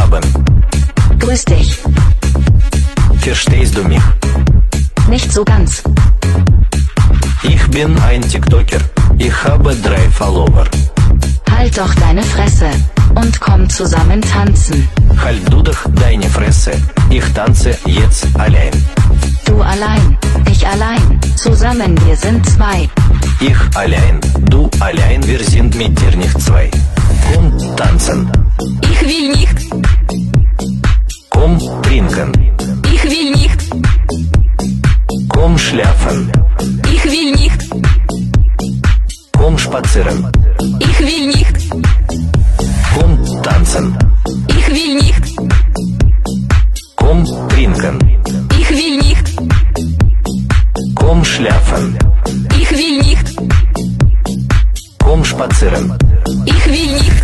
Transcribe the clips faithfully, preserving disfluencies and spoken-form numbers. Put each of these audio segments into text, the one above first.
Abend. Grüß dich. Verstehst du mich? Nicht so ganz. Ich bin ein TikToker. Ich habe drei Follower. Halt doch deine Fresse und komm zusammen tanzen. Halt du doch deine Fresse. Ich tanze jetzt allein. Du allein, ich allein, zusammen wir sind zwei. Ich allein, du allein, wir sind mit dir nicht zwei. Komm tanzen. Ich will nicht. Komm trinken. Ich will nicht. Komm schlafen. Ich will nicht. Komm spazieren. Ich will nicht. Komm tanzen. Ich will nicht. Komm trinken. Ich will nicht. Komm schlafen. Ich will nicht. Komm spazieren. Ich will nicht.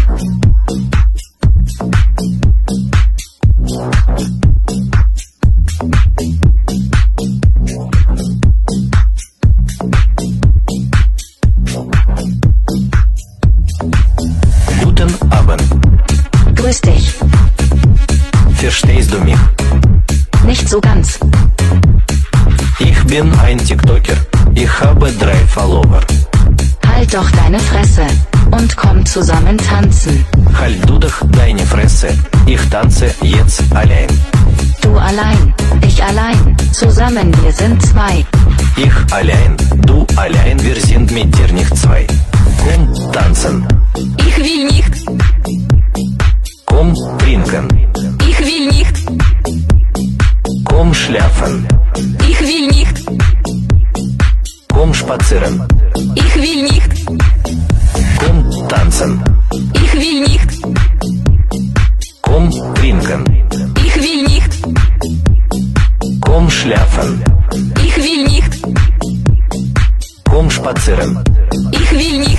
Guten Abend. Grüß dich. Verstehst du mich? Nicht so ganz. Ich bin ein TikToker. Ich habe drei Follower. Halt doch deine Fresse und komm zusammen tanzen. Halt du doch deine Fresse. Ich tanze jetzt allein. Du allein, ich allein, zusammen wir sind zwei. Ich allein, du allein, wir sind mit dir nicht zwei. Komm tanzen. Ich will nicht. Komm trinken. Ich will nicht. Komm schlafen. Ich will nicht. Komm spazieren. Ich will nicht. Komm tanzen. Ich will nicht. Komm trinken. Ich will nicht. Komm schlafen. Ich will nicht. Komm spazieren. Ich will nicht.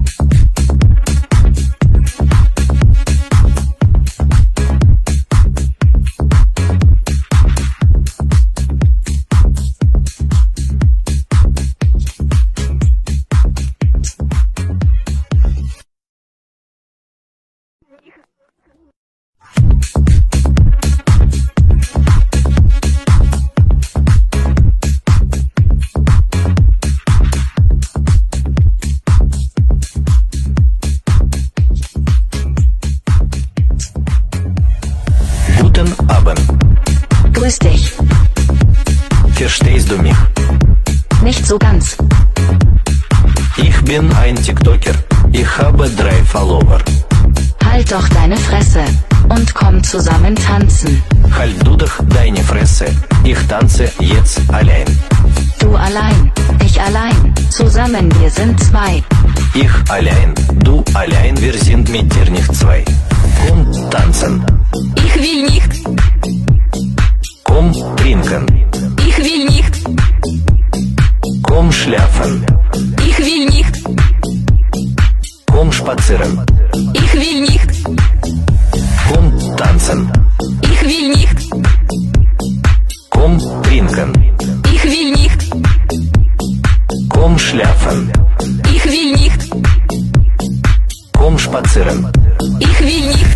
Guten Abend. Grüß dich. Verstehst du mich? Nicht so ganz. Ich bin ein TikToker. Ich habe drei Follower. Halt doch deine Fresse und komm zusammen tanzen. Halt du doch deine Fresse. Ich tanze jetzt allein. Du allein, ich allein, zusammen wir sind zwei. Ich allein, du allein, wir sind mit dir nicht zwei. Komm tanzen. Ich will nicht. Komm trinken. Ich will nicht. Komm schlafen. Ich will nicht. Komm spazieren. Ich will nicht. Komm tanzen. Ich will nicht. Komm trinken. Ich will nicht. Komm schlafen. Ich will nicht. Komm spazieren. Ich will nicht.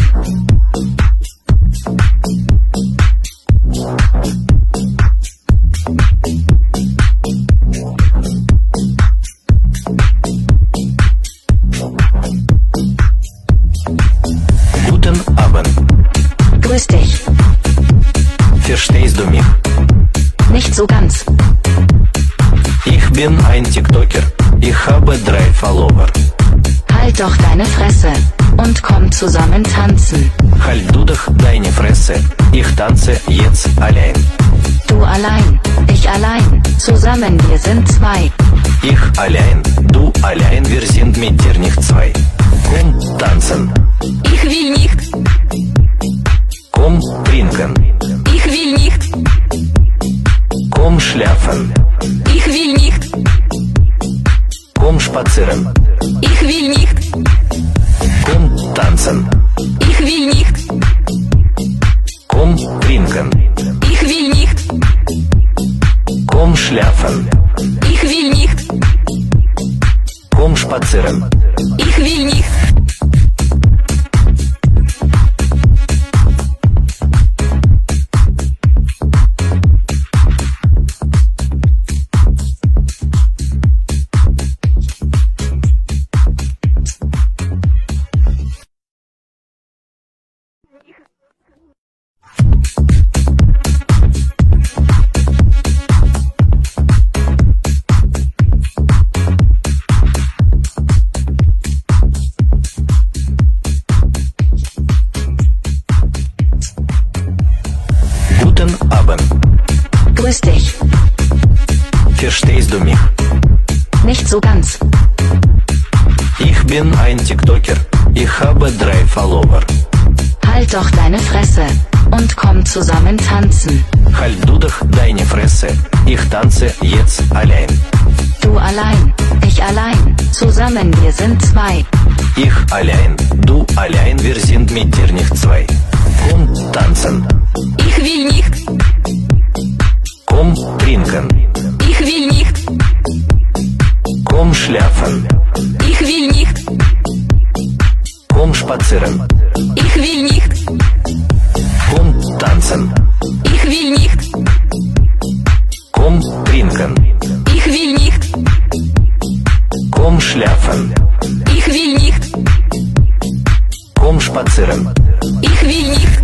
Guten Abend. Grüß dich. Verstehst du mich? Nicht so ganz. Ich bin ein TikToker. Ich habe drei Follower. Halt doch deine Fresse und komm zusammen tanzen. Halt du doch deine Fresse. Ich tanze jetzt allein. Du allein, ich allein, zusammen wir sind zwei. Ich allein, du allein, wir sind mit dir nicht zwei. Komm tanzen. Ich will nicht. Komm trinken. Ich will nicht. Komm schlafen. Ich will nicht. Komm spazieren. Ich will nicht. Komm tanzen. Ich will nicht. Komm trinken. Ich will nicht. Komm schlafen. Ich will nicht. Komm spazieren. Ich will nicht. Verstehst du mich? Nicht so ganz. Ich bin ein TikToker. Ich habe drei Follower. Halt doch deine Fresse und komm zusammen tanzen. Halt du doch deine Fresse. Ich tanze jetzt allein. Du allein, ich allein, zusammen wir sind zwei. Ich allein, du allein, wir sind mit dir nicht zwei. Komm tanzen. Ich will nicht. Komm trinken. Ich will nicht. Komm schlafen. Ich will nicht. Komm spazieren. Ich will nicht. Komm tanzen. Ich will nicht. Komm trinken. Ich will nicht. Komm schlafen. Ich will nicht. Komm spazieren. Ich will nicht.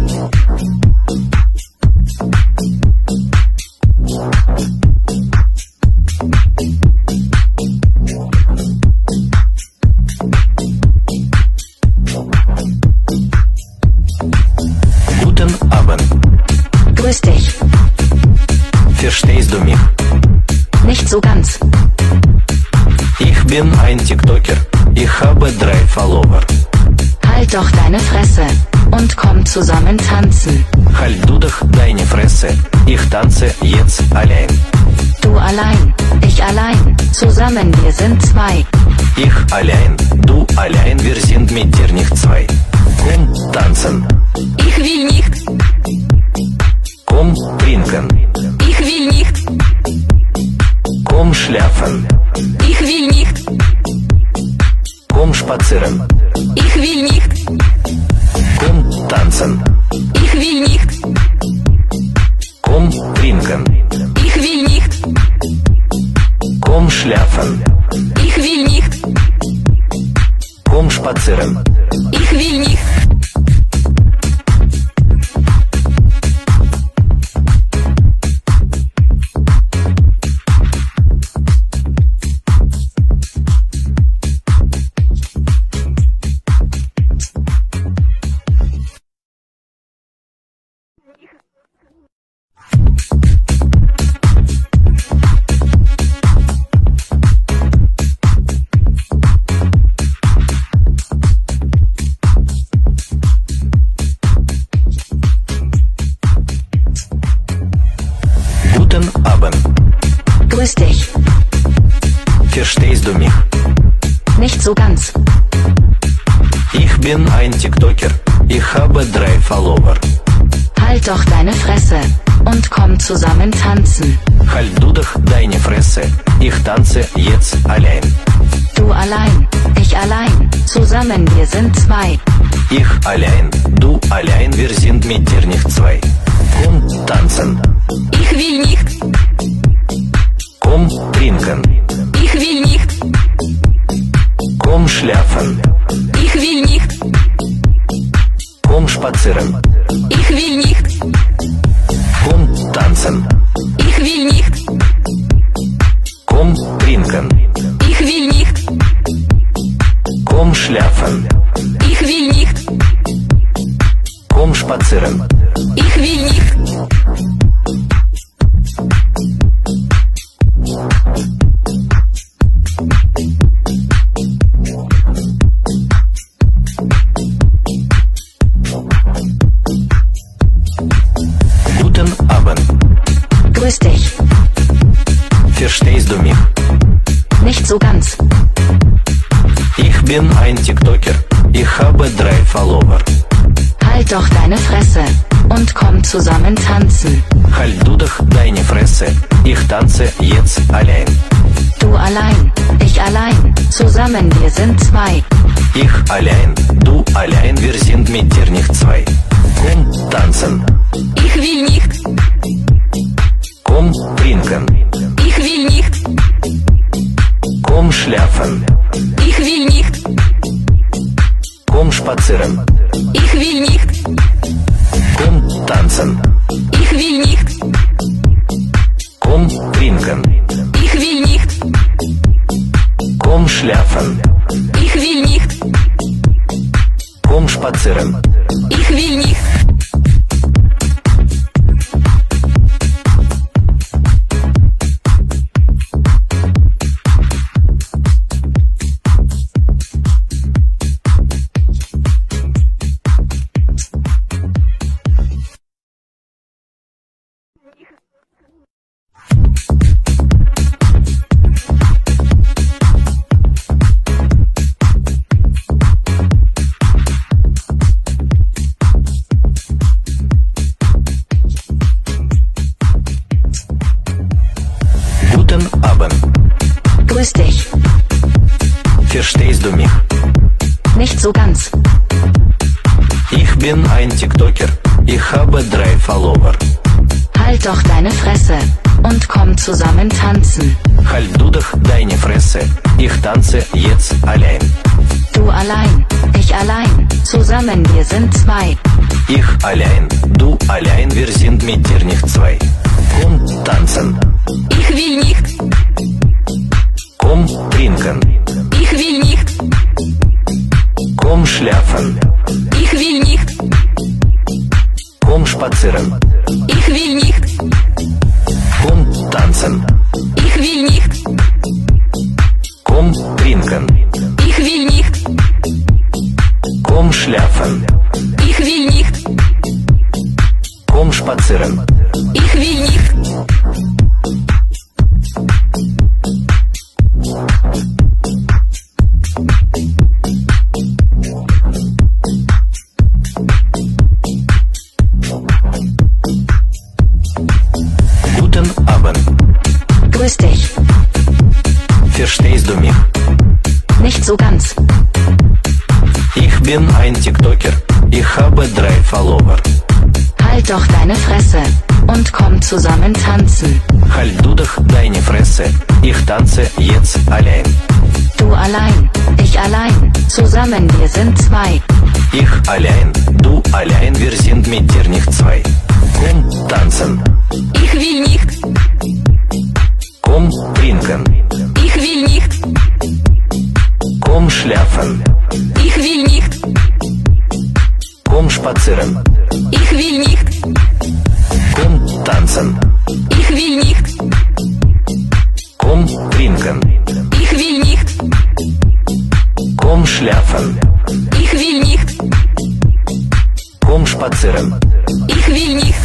Guten Abend. Grüß dich. Verstehst du mich? Nicht so ganz. Ich bin ein TikToker. Ich habe drei Follower. Halt doch deine Fresse und komm zusammen tanzen. Halt du doch deine Fresse. Ich tanze jetzt allein. Du allein, ich allein, zusammen wir sind zwei. Ich allein, du allein, wir sind mit dir nicht zwei. Komm tanzen. Ich will nicht. Komm trinken. Ich will nicht. Komm schlafen. Ich will nicht. Komm spazieren. Ich will nicht. Komm tanzen. Ich will nicht. Komm trinken. Ich will nicht. Komm schlafen. Ich will nicht. Komm spazieren. Ich will nicht. Guten Abend. Grüß dich. Verstehst du mich? Nicht so ganz. Ich bin ein TikToker. Ich habe drei Follower. Halt doch deine Fresse und komm zusammen tanzen. Halt du doch deine Fresse. Ich tanze jetzt allein. Du allein, ich allein, zusammen wir sind zwei. Ich allein, du allein, wir sind mit dir nicht zwei. Komm tanzen. Ich will nicht. Komm trinken. Ich will nicht. Komm schlafen. Ich will nicht. Komm spazieren. Ich will nicht. Komm tanzen. Ich will nicht. Komm trinken. Ich will nicht. Komm schlafen. Ich will nicht. Komm spazieren. Ich will nicht. Guten Abend. Grüß dich. Verstehst du mich? Nicht so ganz. Ich bin ein TikToker. Ich habe drei Follower. Halt doch deine Fresse und komm zusammen tanzen. Halt du doch deine Fresse. Ich tanze jetzt allein. Du allein, ich allein, zusammen wir sind zwei. Ich allein, du allein, wir sind mit dir nicht zwei. Komm tanzen. Ich will nicht. Komm trinken. Ich will nicht. Komm schlafen. Ich will nicht. Komm spazieren. Ich will nicht. Komm tanzen. Ich will nicht. Komm trinken. Ich will nicht. Komm schlafen. Ich will nicht. Komm spazieren. Ich will nicht. du mich? Nicht so ganz. Ich bin ein TikToker. Ich habe drei Follower. Halt doch deine Fresse und komm zusammen tanzen. Halt du doch deine Fresse. Ich tanze jetzt allein. Du allein, ich allein, zusammen wir sind zwei. Ich allein, du allein, wir sind mit dir nicht zwei. Komm tanzen. Ich will nicht. Komm trinken. Ich will nicht. Komm schlafen. Ich will nicht. Komm spazieren. Ich will nicht. Komm tanzen. Ich will nicht. Komm trinken. Ich will nicht. Komm schlafen. Ich will nicht. Komm spazieren. Ich will nicht. Guten Abend. Grüß dich. Verstehst du mich? Nicht so ganz. Ich bin ein TikToker. Ich habe drei Follower. Halt doch deine Fresse und komm zusammen tanzen. Halt du doch deine Fresse. Ich tanze jetzt allein. Du allein, ich allein, zusammen wir sind zwei. Ich allein, du allein, wir sind mit dir nicht zwei. Komm tanzen. Ich will nicht. Komm trinken. Ich will nicht. Komm schlafen. Ich will nicht. Komm spazieren. Ich will nicht. Komm tanzen. Ich will nicht. Komm trinken. Ich will nicht. Komm schlafen. Ich will nicht. Komm spazieren. Ich will nicht.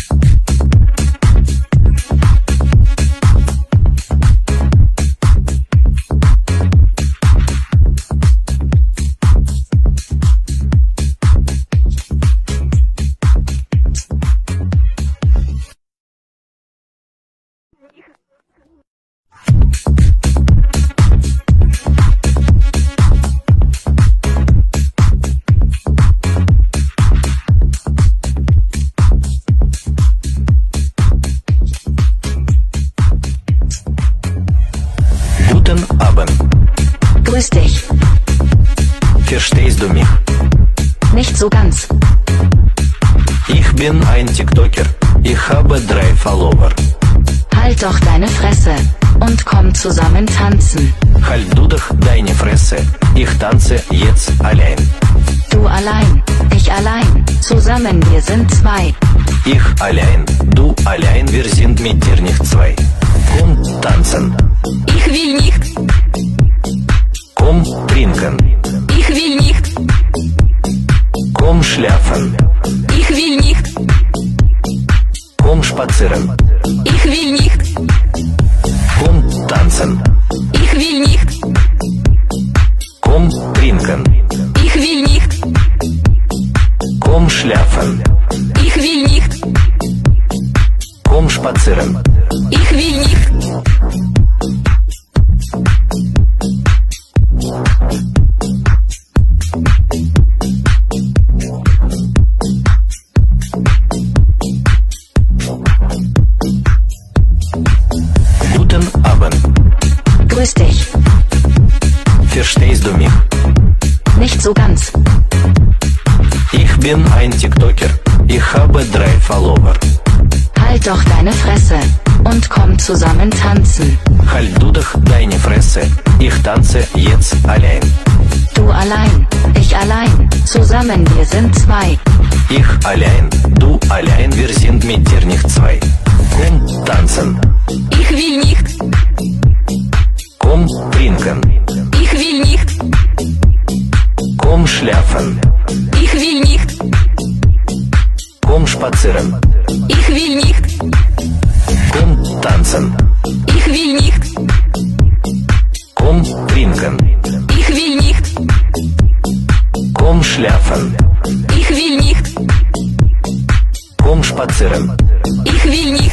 Guten Abend. Grüß dich. Verstehst du mich? Nicht so ganz. Ich bin ein TikToker. Ich habe drei Follower. Halt doch deine Fresse und komm zusammen tanzen. Halt du doch deine Fresse. Ich tanze jetzt allein. Du allein, ich allein, zusammen wir sind zwei. Ich allein, du allein, wir sind mit dir nicht zwei. Komm tanzen. Ich will nicht. Komm trinken. Ich will nicht. Komm schlafen. Ich will nicht. Komm spazieren. Ich will nicht. Komm tanzen. Ich will nicht. Komm trinken. Ich will nicht. Komm schlafen. Ich will nicht. Komm spazieren. Ich will nicht. Guten Abend. Grüß dich. Verstehst du mich? Nicht so ganz. Ich bin ein TikToker. Ich habe drei Follower. Halt doch deine Fresse und komm zusammen tanzen. Halt du doch deine Fresse. Ich tanze jetzt allein. Du allein, ich allein, zusammen wir sind zwei. Ich allein, du allein, wir sind mit dir nicht zwei. Komm tanzen. Ich will nicht. Komm trinken. Ich will nicht. Komm schlafen. Ich will nicht. Komm spazieren. Ich will nicht. Komm tanzen. Ich will nicht. Komm trinken. Ich will nicht. Komm schlafen. Ich will nicht. Komm spazieren. Ich will nicht.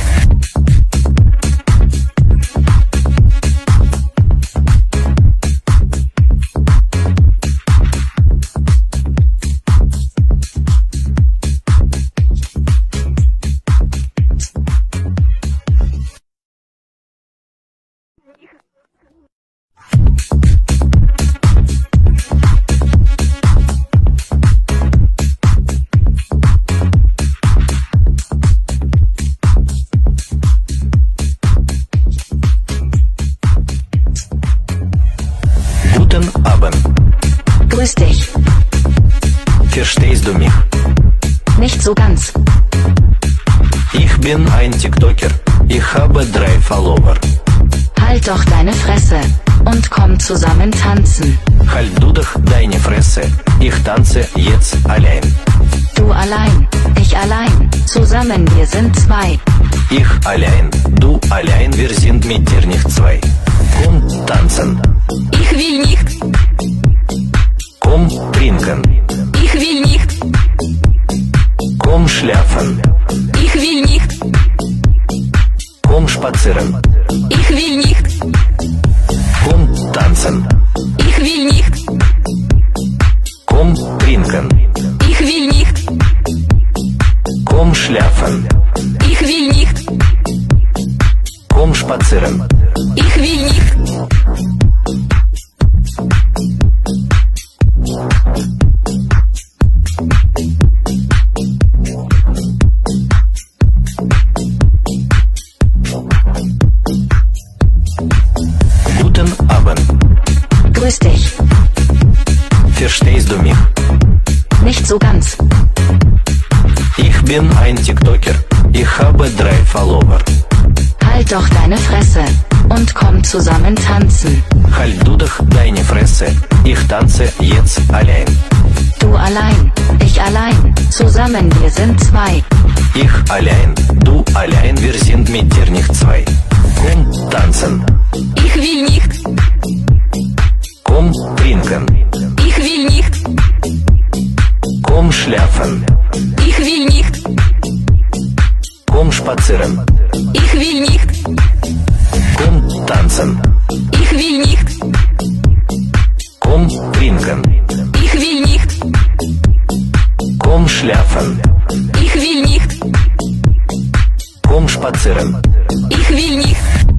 Verstehst du mich? Nicht so ganz. Ich bin ein TikToker. Ich habe drei Follower. Halt doch deine Fresse und komm zusammen tanzen. Halt du doch deine Fresse. Ich tanze jetzt allein. Du allein, ich allein, zusammen wir sind zwei. Ich allein, du allein, wir sind mit dir nicht zwei. Komm tanzen. Ich will nicht. Komm trinken. Ich will nicht. Komm schlafen. Ich will nicht. Komm spazieren. Ich will nicht. Komm tanzen. Ich will nicht. Komm trinken. Ich will nicht. Komm schlafen. Ich will nicht. Komm spazieren. Ich will nicht. Guten Abend. Grüß dich. Verstehst du mich? Nicht so ganz. Ich bin ein TikToker. Ich habe drei Follower. Halt doch deine Fresse und komm zusammen tanzen. Halt du doch deine Fresse. Ich tanze jetzt allein. Du allein, ich allein, zusammen wir sind zwei. Ich allein, du allein, wir sind mit dir nicht zwei. Komm tanzen. Ich will nicht. Komm trinken. Ich will nicht. Komm schlafen. Ich will nicht. Komm spazieren. Ich will nicht. Komm tanzen. Ich will nicht. Komm trinken. Ich will nicht. Komm schlafen. Ich will nicht. Komm spazieren. Ich will nicht.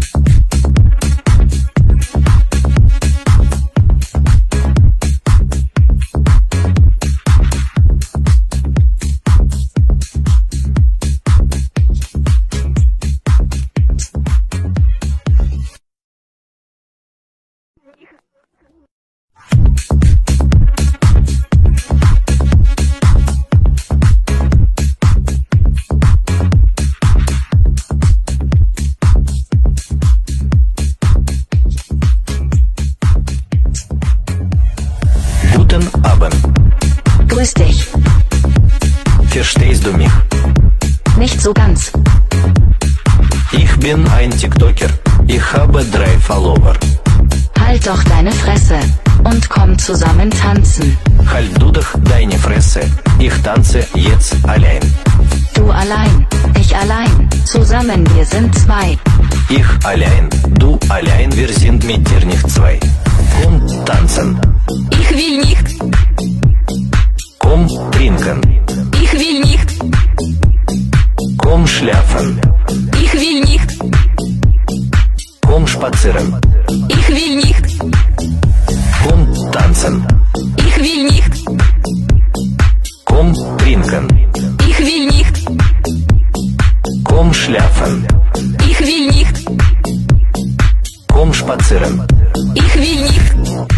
Guten Abend. Grüß dich. Verstehst du mich? Nicht so ganz. Ich bin ein TikToker. Ich habe drei Follower. Halt doch deine Fresse und komm zusammen tanzen. Halt du doch deine Fresse. Ich tanze jetzt allein. Du allein, ich allein, zusammen wir sind zwei. Ich allein, du allein, wir sind mit dir nicht zwei. Komm tanzen. Ich will nicht. Komm trinken. Ich will nicht. Komm schlafen. Ich will nicht. Komm spazieren. Ich will nicht. Komm tanzen. Ich will nicht. Komm trinken. Ich will nicht. Komm schlafen. Ich will nicht. Komm spazieren. Ich will nicht.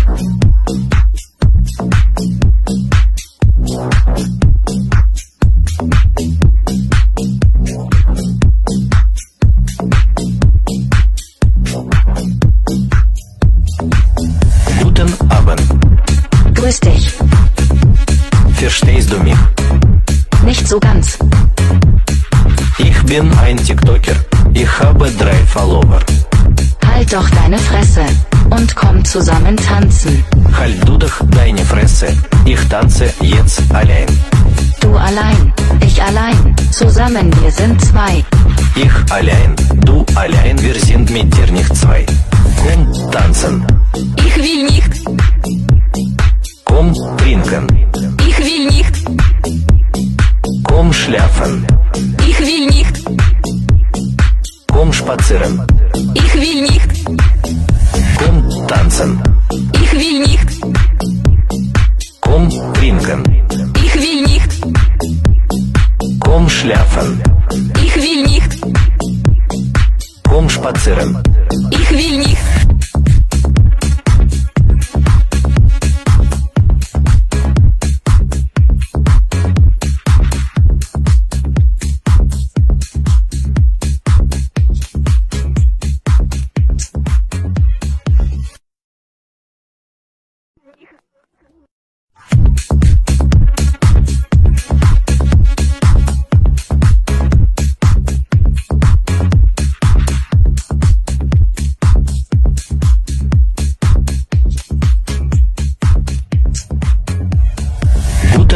Guten Abend. Grüß dich. Verstehst du mich? Nicht so ganz. Ich bin ein TikToker. Ich habe drei Follower. Halt doch deine Fresse und komm zusammen tanzen. Halt du doch deine Fresse. Ich tanze jetzt allein. Du allein, ich allein, zusammen wir sind zwei. Ich allein, du allein, wir sind mit dir nicht zwei. Komm tanzen. Ich will nicht. Komm trinken. Ich will nicht. Komm schlafen. Ich will nicht. Komm spazieren. Ich will nicht. Komm tanzen. Ich will nicht. Komm trinken. Ich will nicht. Komm schlafen. Ich will nicht. Komm spazieren. Ich will nicht.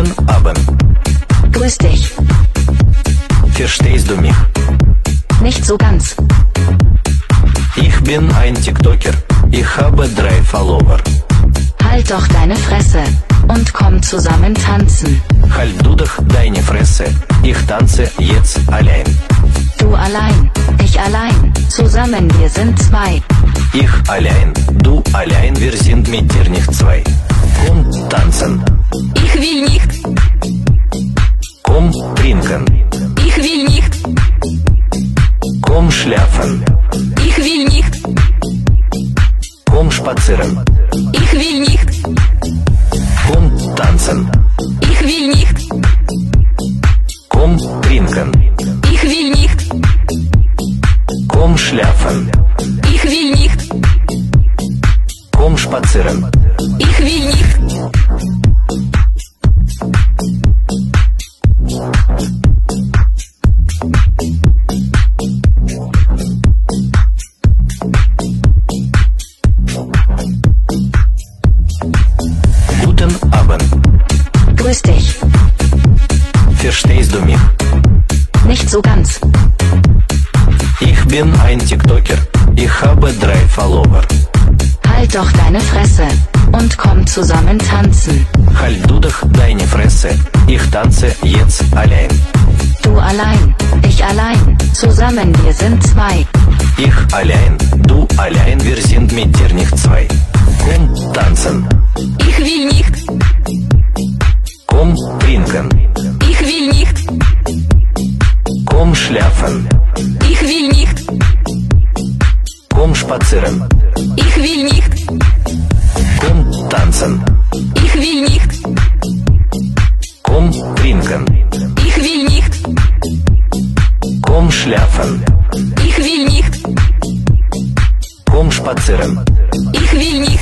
Guten Abend. Grüß dich. Verstehst du mich? Nicht so ganz. Ich bin ein TikToker. Ich habe drei Follower. Halt doch deine Fresse und komm zusammen tanzen. Halt du doch deine Fresse. Ich tanze jetzt allein. Du allein, ich allein, zusammen wir sind zwei. Ich allein, du allein, wir sind mit dir nicht zwei. Komm tanzen. Ich will nicht. Komm trinken. Ich will nicht. Komm schlafen. Ich will nicht. Komm spazieren. Ich will nicht. Komm tanzen. Ich will nicht. Komm trinken. Ich will nicht. Komm schlafen. Ich will nicht. Komm spazieren. Ich will nicht. Guten Abend. Grüß dich. Verstehst du mich? Nicht so ganz. Ich bin ein TikToker. Ich habe drei Follower. Halt doch deine Fresse und komm zusammen tanzen. Halt du doch deine Fresse. Ich tanze jetzt allein. Du allein, ich allein, zusammen wir sind zwei. Ich allein, du allein, wir sind mit dir nicht zwei. Komm tanzen. Ich will nicht. Komm trinken. Ich will nicht. Komm schlafen. Ich will nicht. Komm spazieren. Ich will nicht. Komm tanzen. Ich will nicht. Komm trinken. Ich will nicht. Komm schlafen. Ich will nicht. Komm spazieren. Ich will nicht.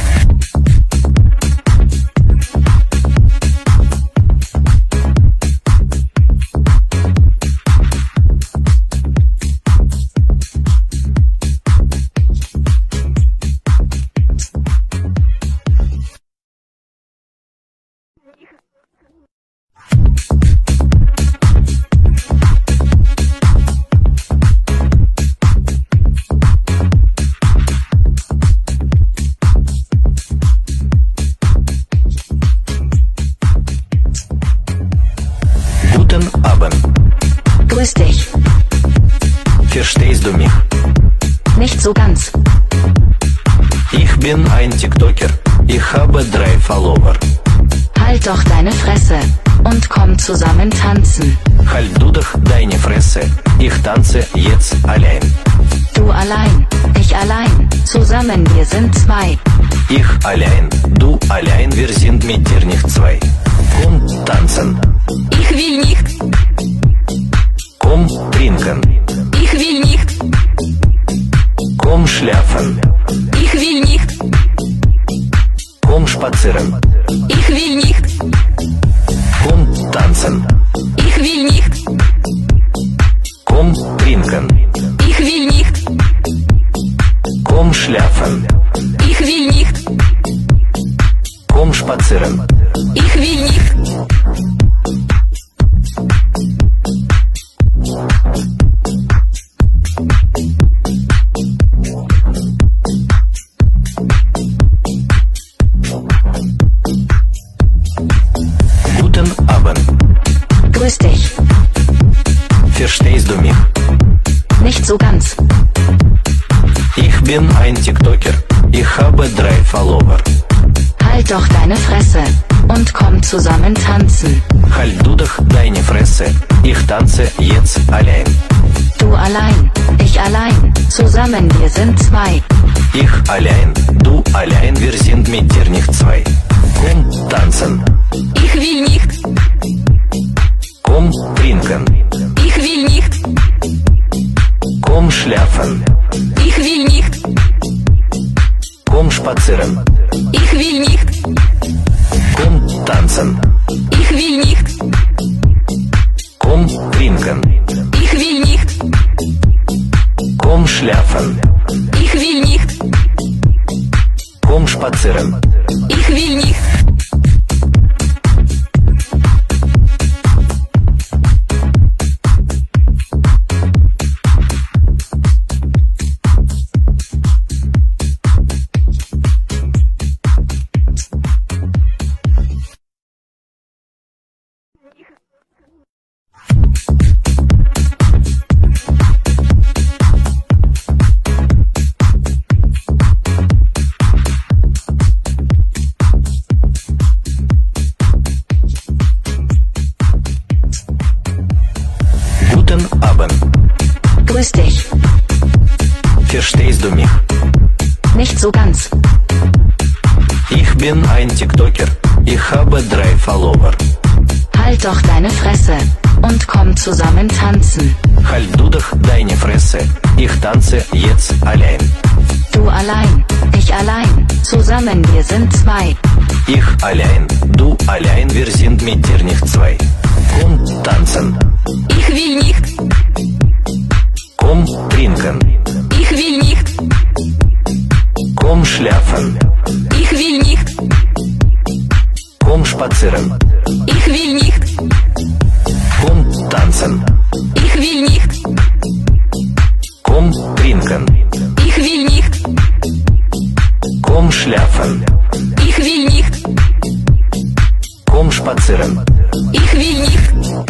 Guten Abend. Grüß dich. Verstehst du mich? Nicht so ganz. Ich bin ein TikToker. Ich habe drei Follower. Halt doch deine Fresse und komm zusammen tanzen. Halt du doch deine Fresse. Ich tanze jetzt allein. Du allein, ich allein, zusammen wir sind zwei. Ich allein, du allein, wir sind mit dir nicht zwei. Komm tanzen. Ich will nicht. Komm trinken. Ich will nicht. Komm schlafen. Ich will nicht. Komm spazieren. Ich will nicht. Komm tanzen. Ich will nicht. Komm trinken. Ich will nicht. Komm schlafen. Ich will nicht. Komm spazieren. Ich will nicht. Guten Abend. Grüß dich. Verstehst du mich? Nicht so ganz. Ich bin ein TikToker. Ich habe drei Follower. Halt doch deine Fresse und komm zusammen tanzen. Halt du doch deine Fresse. Ich tanze jetzt allein. Du allein, ich allein, zusammen wir sind zwei. Ich allein, du allein, wir sind mit dir nicht zwei. Komm tanzen. Ich will nicht. Komm trinken. Ich will nicht. Komm schlafen. Ich will nicht. Komm spazieren. Ich will nicht. Komm tanzen. Ich will nicht. Komm trinken. Ich will nicht. Komm schlafen. Ich will nicht. Komm spazieren. Ich will nicht. Guten Abend. Grüß dich. Verstehst du mich? Nicht so ganz. Ich bin ein TikToker. Ich habe drei Follower. Halt doch deine Fresse und komm zusammen tanzen. Halt du doch deine Fresse. Ich tanze jetzt allein. Du allein, ich allein, zusammen wir sind zwei. Ich allein, du allein, wir sind mit dir nicht zwei. Komm tanzen. Ich will nicht. Komm trinken. Ich will nicht. Komm schlafen. Ich will nicht. Komm spazieren. Ich will nicht. Komm tanzen. Ich will nicht. Komm trinken. Ich will nicht. Komm schlafen. Ich will nicht. Komm spazieren. Ich will nicht.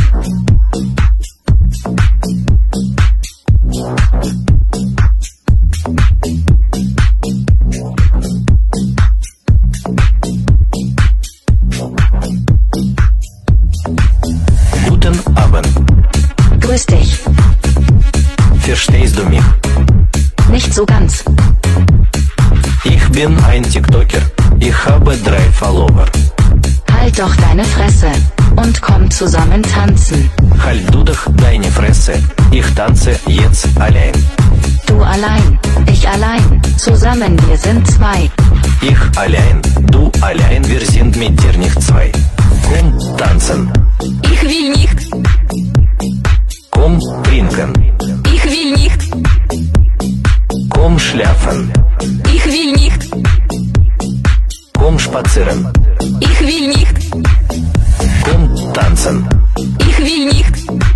Guten Abend. Grüß dich. Verstehst du mich? Nicht so ganz. Ich bin ein TikToker. Ich habe drei Follower. Halt doch deine Fresse und komm zusammen tanzen. Halt du doch deine Fresse. Ich tanze jetzt allein. Du allein, ich allein, zusammen wir sind zwei. Ich allein, du allein, wir sind mit dir nicht zwei. Komm tanzen. Ich will nicht. Komm trinken. Ich will nicht. Komm schlafen. Ich will nicht. Komm spazieren. Ich will nicht. Komm tanzen. Ich will nicht.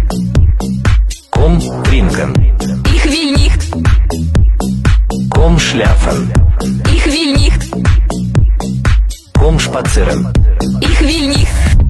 Komm trinken. Ich will nicht. Komm schlafen. Ich will nicht. Komm spazieren. Ich will nicht.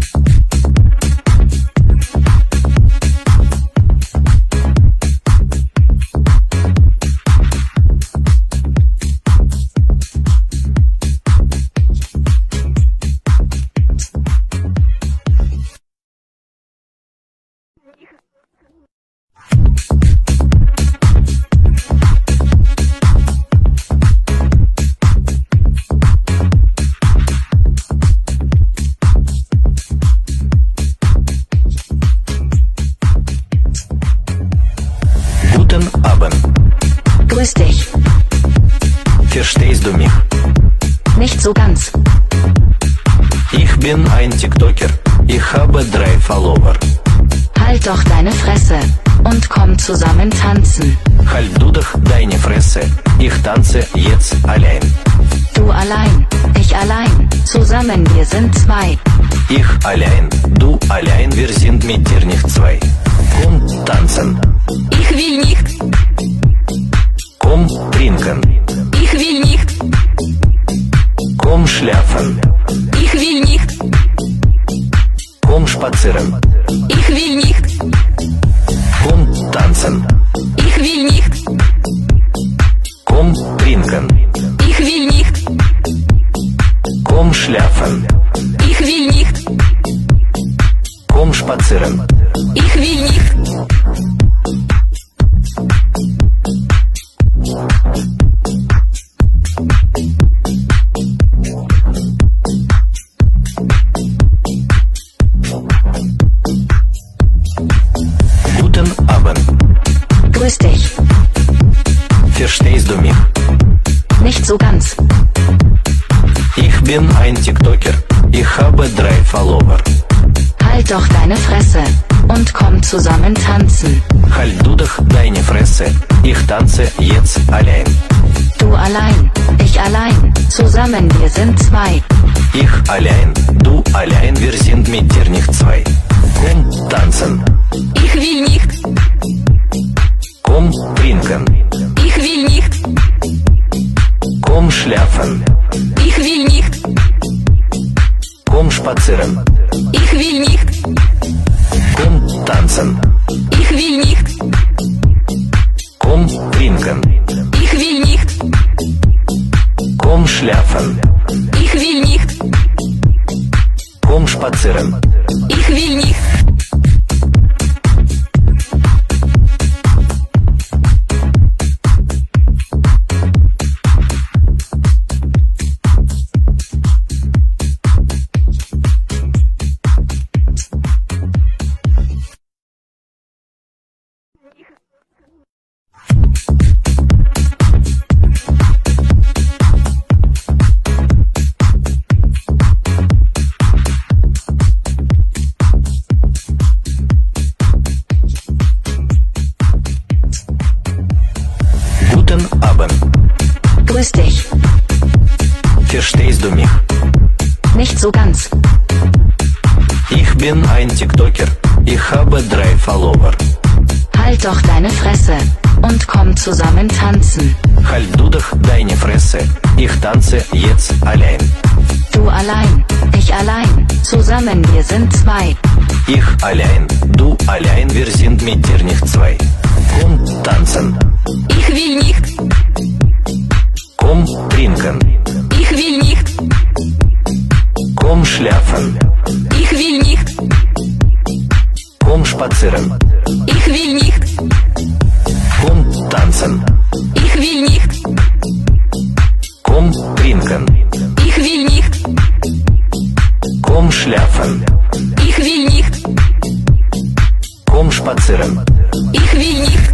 Guten Abend. Grüß dich. Verstehst du mich? Nicht so ganz. Ich bin ein TikToker. Ich habe drei Follower. Halt doch deine Fresse und komm zusammen tanzen. Halt du doch deine Fresse. Ich tanze jetzt allein. Du allein, ich allein, zusammen wir sind zwei. Ich allein, du allein, wir sind mit dir nicht zwei. Komm tanzen. Ich will nicht. Komm trinken. Ich will nicht. Komm schlafen. Ich will nicht. Komm spazieren. Ich will nicht. Komm tanzen. Ich will nicht. Komm trinken. Ich will nicht. Komm schlafen. Ich will nicht. Komm spazieren. Ich will nicht. Guten Abend. Grüß dich. Verstehst du mich? Nicht so ganz. Ich bin ein TikToker. Ich habe drei Follower. Halt doch deine Fresse und komm zusammen tanzen. Halt du doch deine Fresse. Ich tanze jetzt allein. Du allein, ich allein, zusammen wir sind zwei. Ich allein, du allein, wir sind mit dir nicht zwei. Komm tanzen. Ich will nicht. Komm trinken. Ich will nicht. Komm schlafen. Ich will nicht. Komm spazieren. Ich will nicht. du mich? Nicht so ganz. Ich bin ein TikToker. Ich habe drei Follower. Halt doch deine Fresse und komm zusammen tanzen. Halt du doch deine Fresse. Ich tanze jetzt allein. Du allein, ich allein, zusammen wir sind zwei. Ich allein, du allein, wir sind mit dir nicht zwei. Komm tanzen. Ich will nicht. Komm trinken. Ich will nicht. Komm schlafen. Ich will nicht. Komm spazieren. Ich will nicht. Komm tanzen. Ich will nicht. Komm trinken. Ich will nicht. Komm schlafen. Ich will nicht. Komm spazieren. Ich will nicht.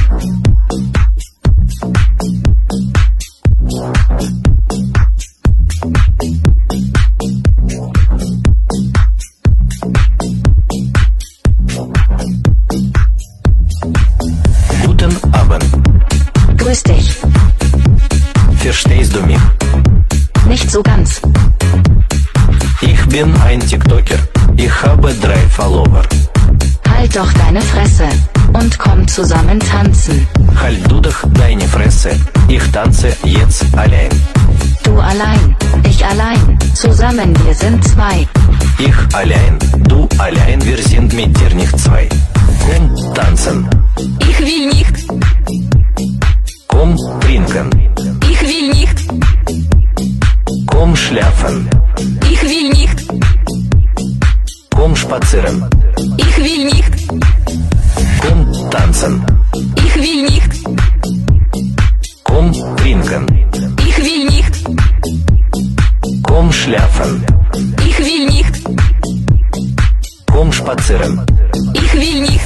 Guten Abend. Grüß dich. Verstehst du mich? Nicht so ganz. Ich bin ein TikToker. Ich habe drei Follower. Halt doch deine Fresse und komm zusammen tanzen. Halt du doch deine Fresse. Ich tanze jetzt allein. Du allein, ich allein, zusammen wir sind zwei. Ich allein, du allein, wir sind mit dir nicht zwei. Komm tanzen. Ich will nicht. Komm trinken. Ich will nicht. Komm schlafen. Ich will nicht. Komm spazieren. Ich will nicht. Komm tanzen. Ich will nicht. Komm trinken. Ich will nicht. Komm schlafen. Ich will nicht. Komm spazieren. Ich will nicht.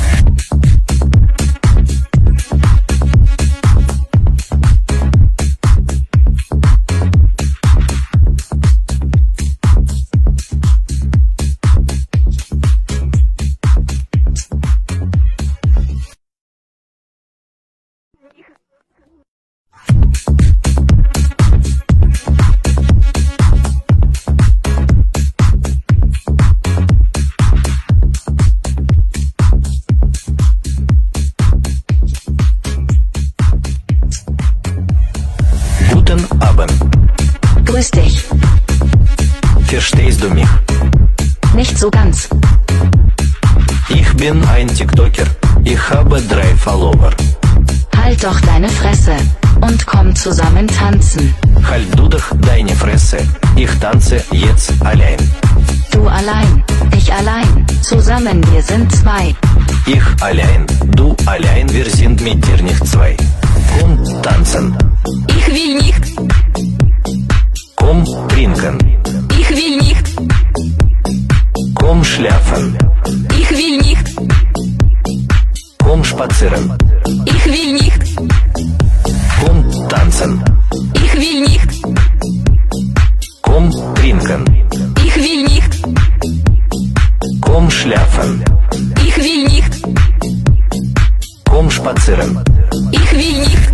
Guten Abend. Grüß dich. Verstehst du mich? Nicht so ganz. Ich bin ein TikToker. Ich habe drei Follower. Halt doch deine Fresse und komm zusammen tanzen. Halt du doch deine Fresse. Ich tanze jetzt allein. Du allein, ich allein, zusammen wir sind zwei. Ich allein, du allein, wir sind mit dir nicht zwei. Komm tanzen. Ich will nicht. Komm trinken. Ich will nicht. Komm schlafen. Ich will nicht. Komm spazieren. Ich will nicht. Komm tanzen. Ich will nicht. Komm trinken. Ich will nicht. Komm schlafen. Ich will nicht. Komm spazieren. Ich will nicht.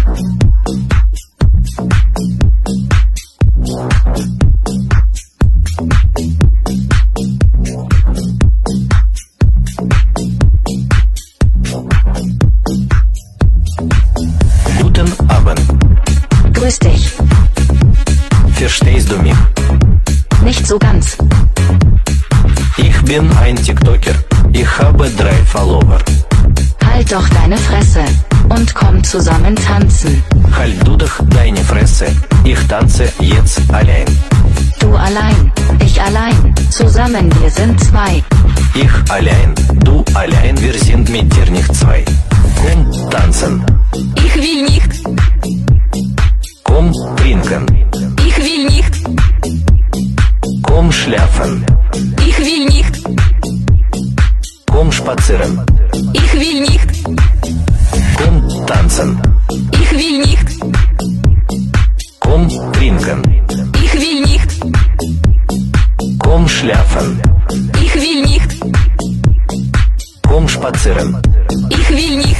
Guten Abend. Grüß dich. Verstehst du mich? Nicht so ganz. Ich bin ein TikToker. Ich habe drei Follower. Halt doch deine Fresse und komm zusammen tanzen. Halt du doch deine Fresse. Ich tanze jetzt allein. Du allein, ich allein, zusammen wir sind zwei. Ich allein, du allein, wir sind mit dir nicht zwei. Komm tanzen. Ich will nicht. Komm trinken. Ich will nicht. Komm schlafen. Ich will nicht. Komm spazieren. Ich will nicht. Komm tanzen. Ich will nicht. Komm trinken. Ich will nicht. Komm schlafen. Ich will nicht. Komm spazieren. Ich will nicht.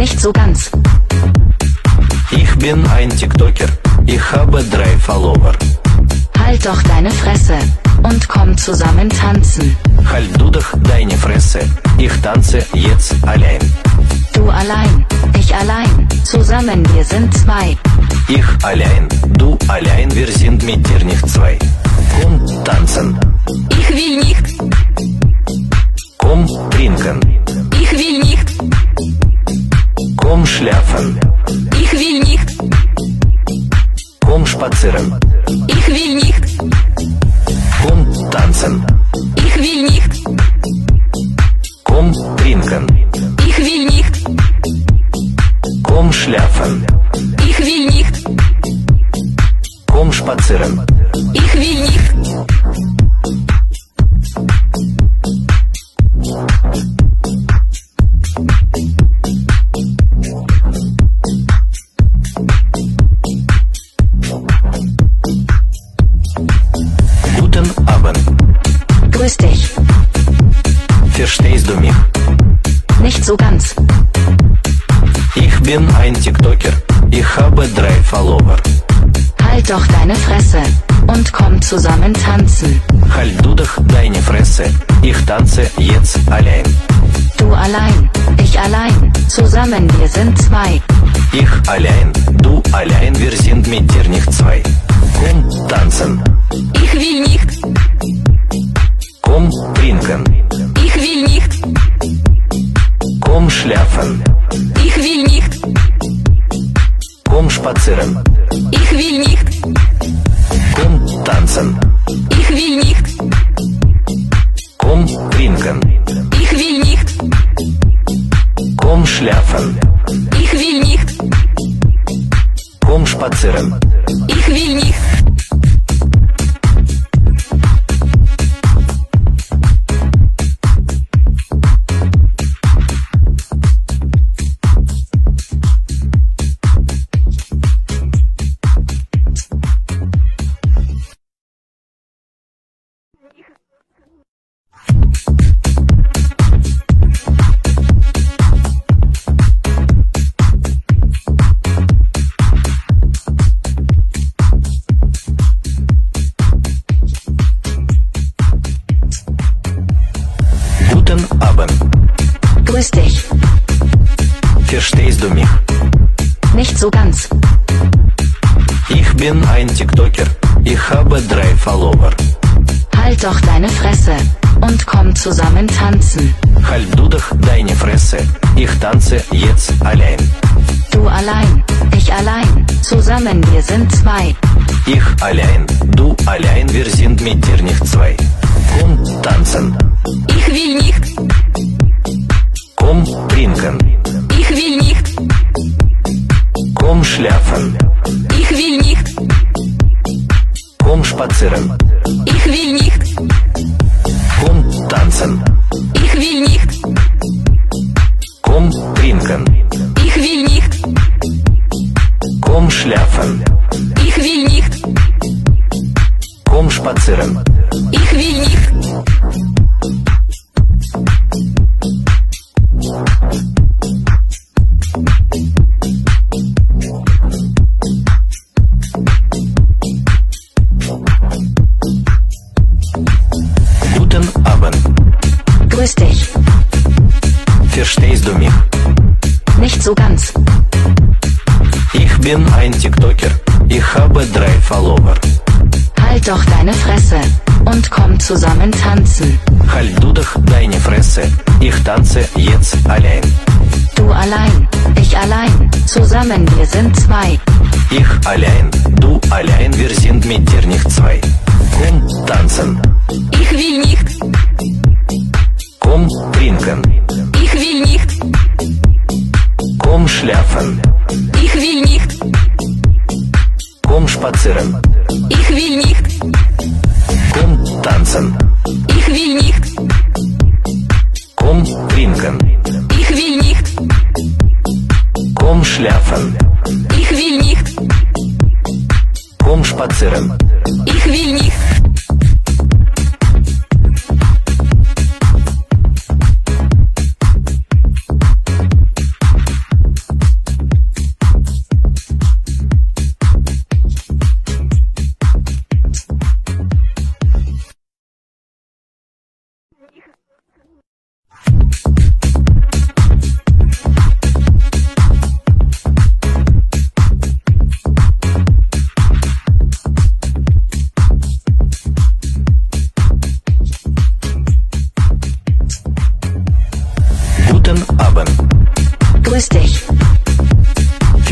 Nicht so ganz. Ich bin ein TikToker. Ich habe drei Follower. Halt doch deine Fresse und komm zusammen tanzen. Halt du doch deine Fresse. Ich tanze jetzt allein. Du allein, ich allein, zusammen wir sind zwei. Ich allein, du allein, wir sind mit dir nicht zwei. Komm tanzen. Ich will nicht. Komm trinken. Ich will nicht. Komm schlafen. Ich will nicht. Komm spazieren. Ich will nicht. Komm tanzen. Ich will nicht. Komm trinken. Ich will nicht. Komm schlafen. Ich will nicht. Komm spazieren. Ich will nicht. Guten Abend. Grüß dich. Verstehst du mich? Nicht so ganz. Ich bin ein TikToker. Ich habe drei Follower. Halt doch deine Fresse und komm zusammen tanzen. Halt du doch deine Fresse. Ich tanze jetzt allein. Du allein, ich allein, zusammen wir sind zwei. Ich allein, du allein, wir sind mit dir nicht zwei. Komm tanzen. Ich will nicht. Komm trinken. Ich will nicht. Komm schlafen. Ich will nicht. Komm spazieren. Ich will nicht. Komm tanzen. Ich will nicht. Komm trinken. Ich will nicht. Komm schlafen. Ich will nicht. Komm spazieren. Ich will nicht. Guten Abend. Grüß dich. Verstehst du mich? Nicht so ganz. Ich bin ein TikToker. Ich habe drei Follower. Halt doch deine Fresse und komm zusammen tanzen. Halt du doch deine Fresse. Ich tanze jetzt allein. Du allein, ich allein, zusammen wir sind zwei. Ich allein, du allein, wir sind mit dir nicht zwei. Komm tanzen. Ich will nicht. Komm trinken. Ich will nicht. Komm schlafen. Ich will nicht. Komm spazieren. Ich will nicht. Komm tanzen. Ich will nicht. Komm trinken. Ich will nicht. Komm schlafen. Ich will nicht. Komm spazieren. Ich will nicht. Guten Abend. Grüß dich. Verstehst du mich? Nicht so ganz. Ich bin ein TikToker. Ich habe drei Follower. Halt doch deine Fresse und komm zusammen tanzen. Halt du doch deine Fresse. Ich tanze jetzt allein. Du allein, ich allein, zusammen wir sind zwei. Ich allein, du allein, wir sind mit dir nicht zwei. Komm tanzen. Ich will nicht. Komm trinken. Ich will nicht. Komm schlafen. Ich will nicht. Komm spazieren. Ich will nicht. Komm tanzen. Ich will nicht. Komm trinken. Ich will nicht. Komm schlafen. Ich will nicht. Komm spazieren. Ich will nicht.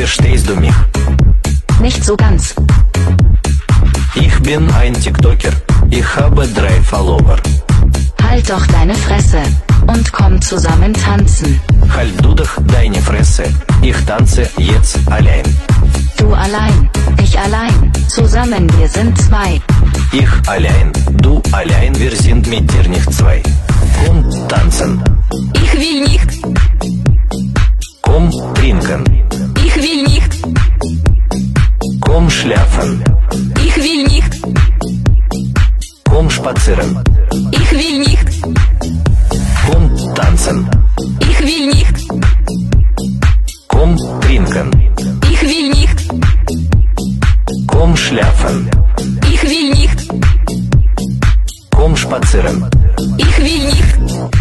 Verstehst du mich? Nicht so ganz. Ich bin ein TikToker. Ich habe drei Follower. Halt doch deine Fresse und komm zusammen tanzen. Halt du doch deine Fresse. Ich tanze jetzt allein. Du allein, ich allein, zusammen wir sind zwei. Ich allein, du allein, wir sind mit dir nicht zwei. Komm tanzen. Ich will nicht. Komm trinken. Ich will nicht. Komm schlafen. Ich will nicht. Komm spazieren. Ich will nicht. Komm tanzen. Ich will nicht. Komm trinken. Ich will nicht. Komm schlafen. Ich will nicht. Komm spazieren. Ich will nicht.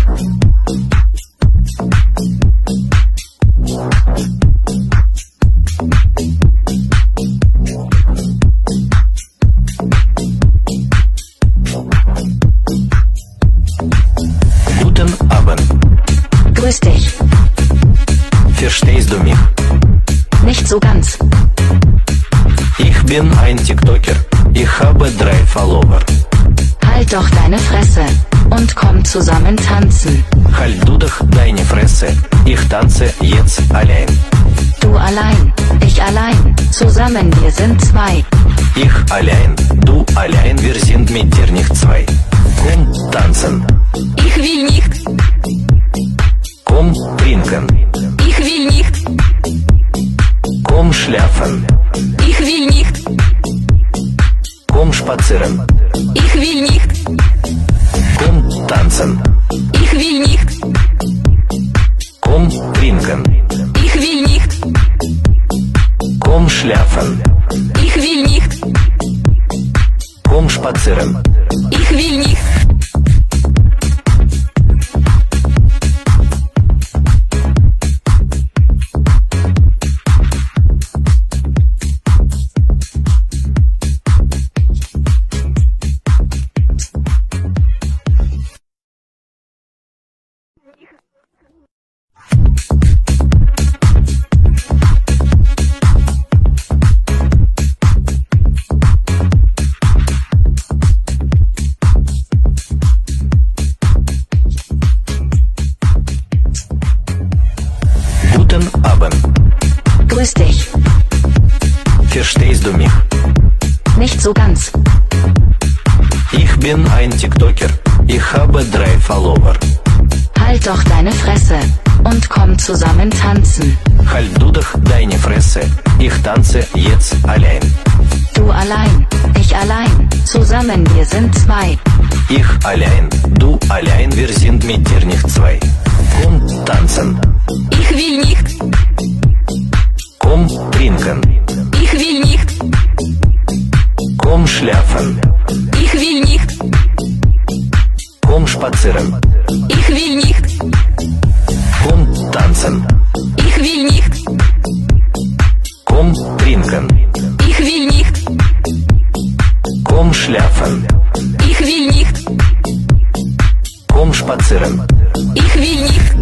Guten Abend. Grüß dich. Verstehst du mich? Nicht so ganz. Ich bin ein TikToker. Ich habe drei Follower. Halt doch deine Fresse und komm zusammen tanzen. Halt du doch deine Fresse. Ich tanze jetzt allein. Du allein, ich allein, zusammen wir sind zwei. Ich allein, du allein, wir sind mit dir nicht zwei. Komm tanzen. Ich will nicht. Komm trinken. Ich will nicht. Komm schlafen. Ich will nicht. Komm spazieren. Ich will nicht. Komm tanzen. Ich will nicht. Komm trinken. Ich will nicht. Komm schlafen. Ich will nicht. Komm spazieren. Ich will nicht. Guten Abend. Grüß dich. Verstehst du mich? Nicht so ganz. Ich bin ein TikToker. Ich habe drei Follower. Halt doch deine Fresse und komm zusammen tanzen. Halt du doch deine Fresse. Ich tanze jetzt allein. Du allein, ich allein, zusammen wir sind zwei. Ich allein, du allein, wir sind mit dir nicht zwei. Komm tanzen. Ich will nicht. Komm trinken. Ich will nicht. Komm schlafen. Ich will nicht. Komm spazieren. Ich will nicht. Komm tanzen. Ich will nicht. Komm trinken. Ich will nicht. Komm schlafen. Ich will nicht. Komm spazieren. Ich will nicht.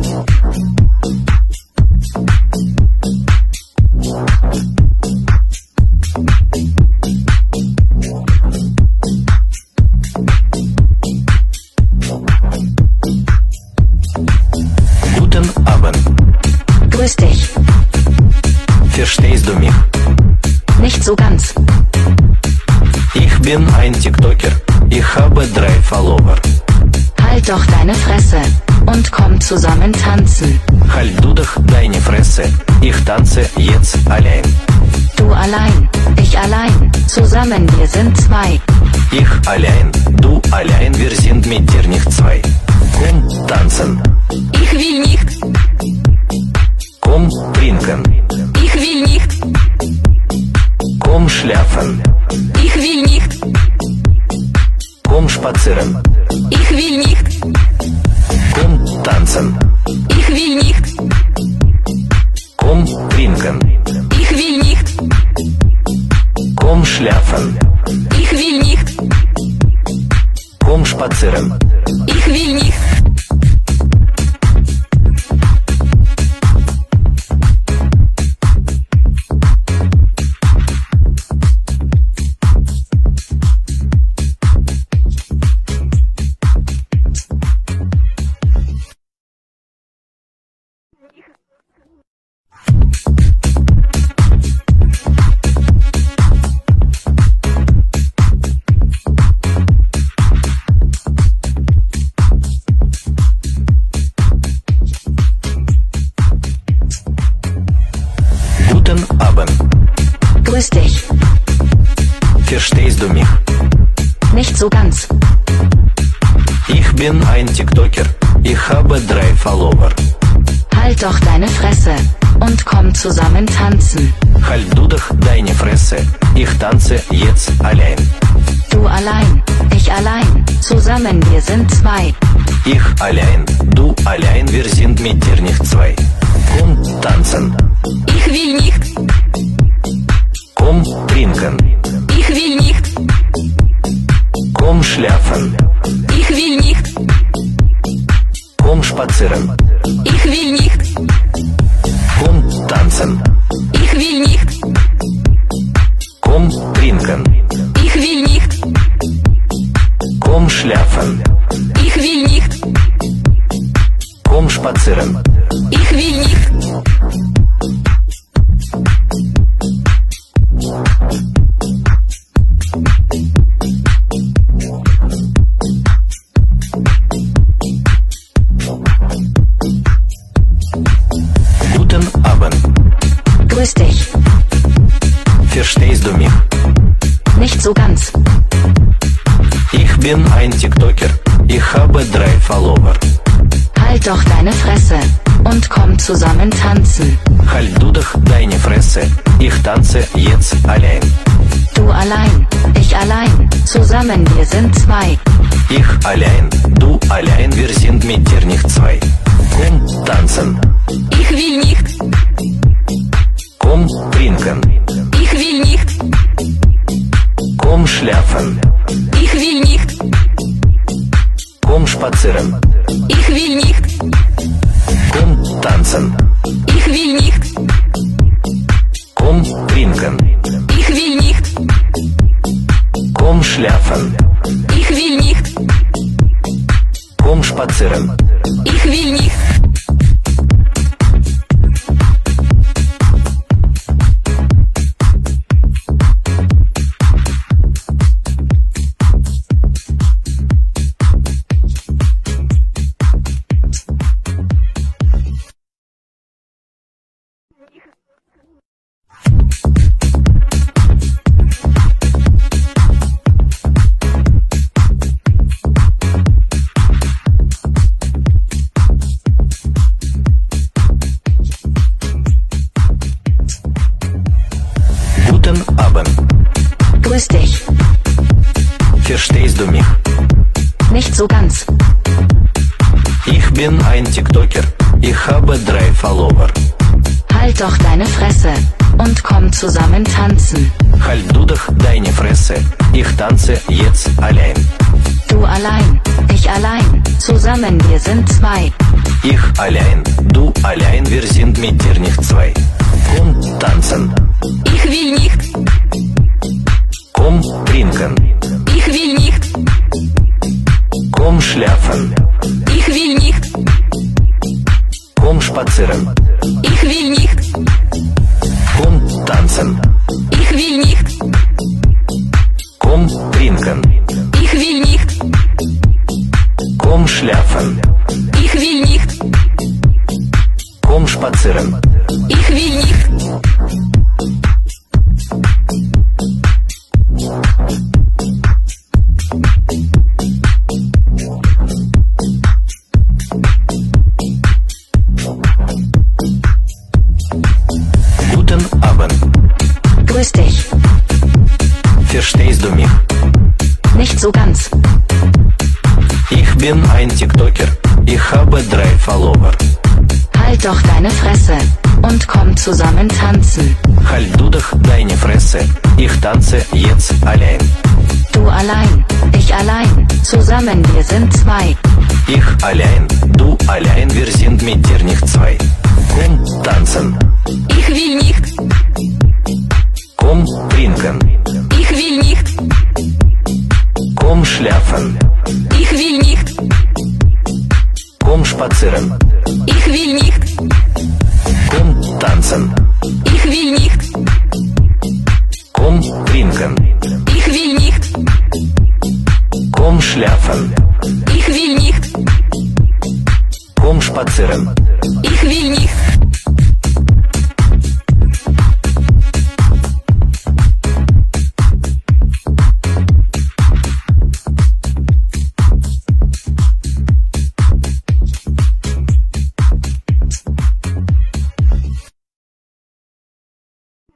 Guten Abend. Grüß dich. Verstehst du mich? Nicht so ganz. Ich bin ein TikToker. Ich habe drei Follower. Halt doch deine Fresse und komm zusammen tanzen. Halt du doch deine Fresse. Ich tanze jetzt allein. Du allein, ich allein, zusammen wir sind zwei. Ich allein, du allein, wir sind mit dir nicht zwei. Komm tanzen. Ich will nicht. Komm trinken. Ich will nicht. Komm schlafen. Ich will nicht. Komm spazieren. Ich will nicht. Komm tanzen. Ich will nicht. Komm trinken. Ich will nicht. Komm schlafen. Ich will nicht. Komm spazieren. Ich will nicht. Guten Abend. Grüß dich. Verstehst du mich? Nicht so ganz. Ich bin ein TikToker. Ich habe drei Follower. Halt doch deine Fresse und komm zusammen tanzen. Halt du doch deine Fresse. Ich tanze jetzt allein. Du allein, ich allein, zusammen wir sind zwei. Ich allein, du allein, wir sind mit dir nicht zwei. Komm tanzen. Ich will nicht. Komm trinken. Ich will nicht. Komm schlafen. Ich will nicht. Komm spazieren. Ich will nicht. Komm tanzen. Ich will nicht. Komm trinken. Ich will nicht. Komm schlafen. Ich will nicht. Komm spazieren. Ich will nicht. Guten Abend. Grüß dich. Verstehst du mich? Nicht so ganz. Ich bin ein TikToker. Ich habe drei Follower. Halt doch deine Fresse und komm zusammen tanzen. Halt du doch deine Fresse. Ich tanze jetzt allein. Du allein, ich allein, zusammen wir sind zwei. Ich allein, du allein, wir sind mit dir nicht zwei. Komm tanzen. Ich will nicht. Komm trinken. Ich will nicht. Komm schlafen. Ich will nicht. Komm spazieren. Ich will nicht. Komm tanzen. Ich will nicht. Komm trinken. Ich will nicht. Komm schlafen. Ich will nicht. Komm spazieren. Ich will nicht. Guten Abend. Grüß dich. Verstehst du mich? Nicht so ganz. Ich bin ein TikToker. Ich habe drei Follower. Halt doch deine Fresse und komm zusammen tanzen. Halt du doch deine Fresse. Ich tanze jetzt allein. Du allein, ich allein, zusammen wir sind zwei. Ich allein, du allein, wir sind mit dir nicht zwei. Komm tanzen. Ich will nicht. Komm trinken. Ich will nicht. Komm schlafen. Ich will nicht. Komm spazieren. Ich will nicht. Komm tanzen. Ich will nicht. Komm trinken. Ich will nicht. Komm schlafen. Ich will nicht. Komm spazieren. Ich will nicht. Guten Abend. Grüß dich. Verstehst du mich? Nicht so ganz. Ich bin ein TikToker. Ich habe drei Follower. Halt doch deine Fresse und komm zusammen tanzen. Halt du doch deine Fresse. Ich tanze jetzt allein. Du allein, ich allein, zusammen wir sind zwei. Ich allein, du allein, wir sind mit dir nicht zwei. Komm tanzen. Ich will nicht. Komm trinken. Ich will nicht. Komm schlafen. Ich will nicht. Komm spazieren. Ich will nicht. Komm tanzen. Ich will nicht. Komm trinken. Ich will nicht. Komm schlafen. Ich will nicht. Komm spazieren. Ich will nicht.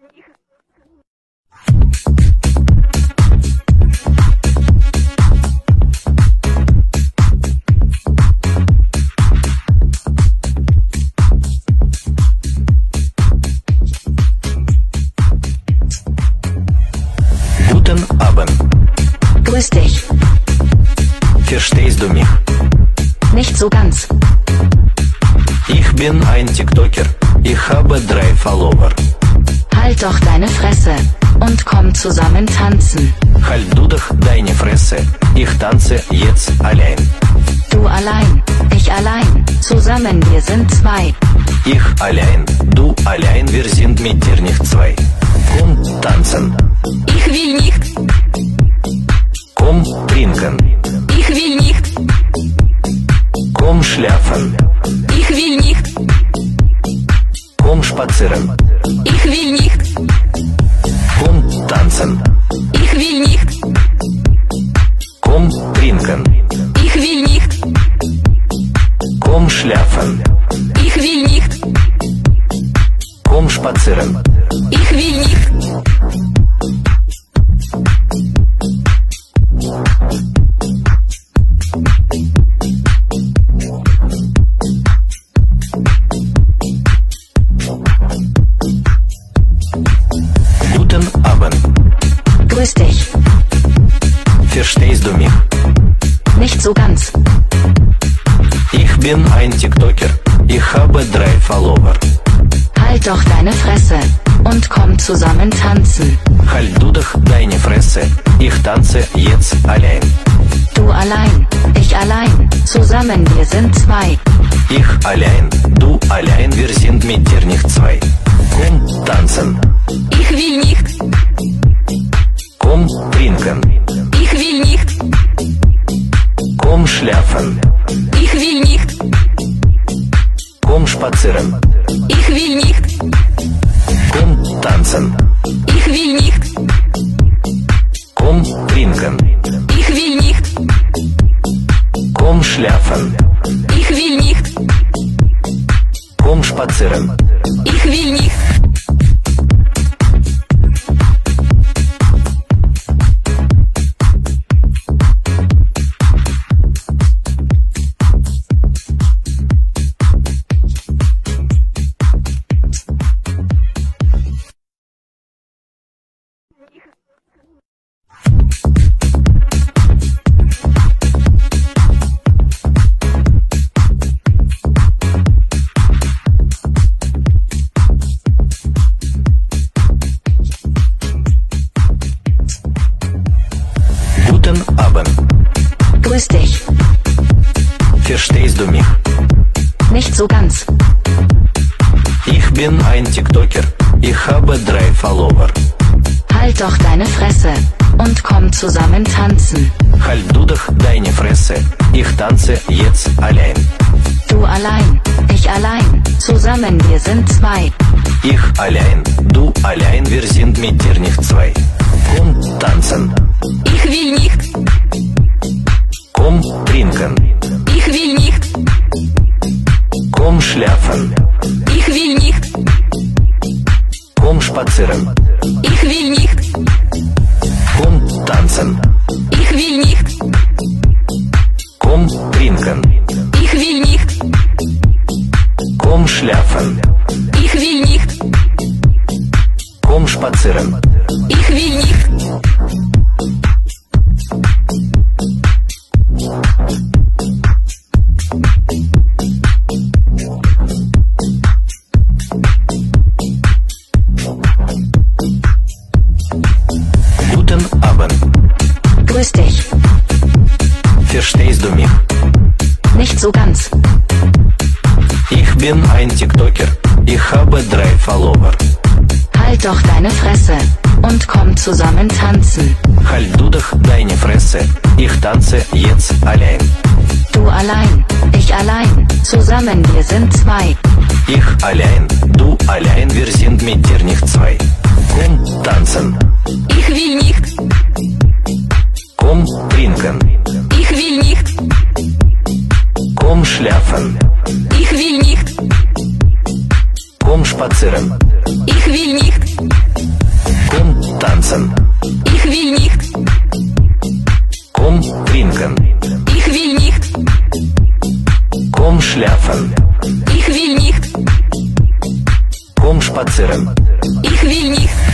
Guten Abend. Grüß dich. Verstehst du mich? Nicht so ganz. Ich bin ein TikToker. Ich habe drei Follower. Halt doch deine Fresse und komm zusammen tanzen. Halt du doch deine Fresse. Ich tanze jetzt allein. Du allein, ich allein, zusammen wir sind zwei. Ich allein, du allein, wir sind mit dir nicht zwei. Komm tanzen. Ich will nicht. Komm trinken. Ich will nicht. Komm schlafen. Ich will nicht. Komm spazieren. Ich will nicht. Komm tanzen. Ich will nicht. Komm trinken. Ich will nicht. Komm schlafen. Ich will nicht. Komm spazieren. Ich will nicht. Guten Abend. Grüß dich. Verstehst du mich? Nicht so ganz. Ich bin ein TikToker. Ich habe drei Follower. Halt doch deine Fresse und komm zusammen tanzen. Halt du doch deine Fresse. Ich tanze jetzt allein. Du allein, ich allein, zusammen wir sind zwei. Ich allein, du allein, wir sind mit dir nicht zwei. Komm tanzen. Ich will nicht. Komm trinken. Ich will nicht. Komm schlafen. Ich will nicht. Komm spazieren. Ich will nicht. Komm tanzen. Ich will nicht. Komm trinken. Ich will nicht. Komm schlafen. Ich will nicht. Komm spazieren. Ich will nicht. Guten Abend. Grüß dich. Verstehst du mich? Nicht so ganz. Ich bin ein TikToker. Ich habe drei Follower. Halt doch deine Fresse und komm zusammen tanzen. Halt du doch deine Fresse. Ich tanze jetzt allein. Du allein, ich allein, zusammen wir sind zwei. Ich allein, du allein, wir sind mit dir nicht zwei. Komm tanzen. Ich will nicht. Komm trinken. Ich will nicht. Komm schlafen. Ich will nicht. Komm spazieren. Ich will nicht. Komm tanzen. Ich will nicht. Komm trinken. Ich will nicht. Komm schlafen. Ich will nicht. Komm spazieren. Ich will nicht. Guten Abend. Grüß dich. Verstehst du mich? Nicht so ganz. Ich bin ein TikToker. Ich habe drei Follower. Halt doch deine Fresse und komm zusammen tanzen. Halt du doch deine Fresse. Ich tanze jetzt allein. Du allein, ich allein, zusammen wir sind zwei. Ich allein, du allein, wir sind mit dir nicht zwei. Komm tanzen. Ich will nicht. Komm trinken. Ich will nicht. Komm schlafen. Ich will nicht. Komm spazieren. Ich will nicht. will nicht.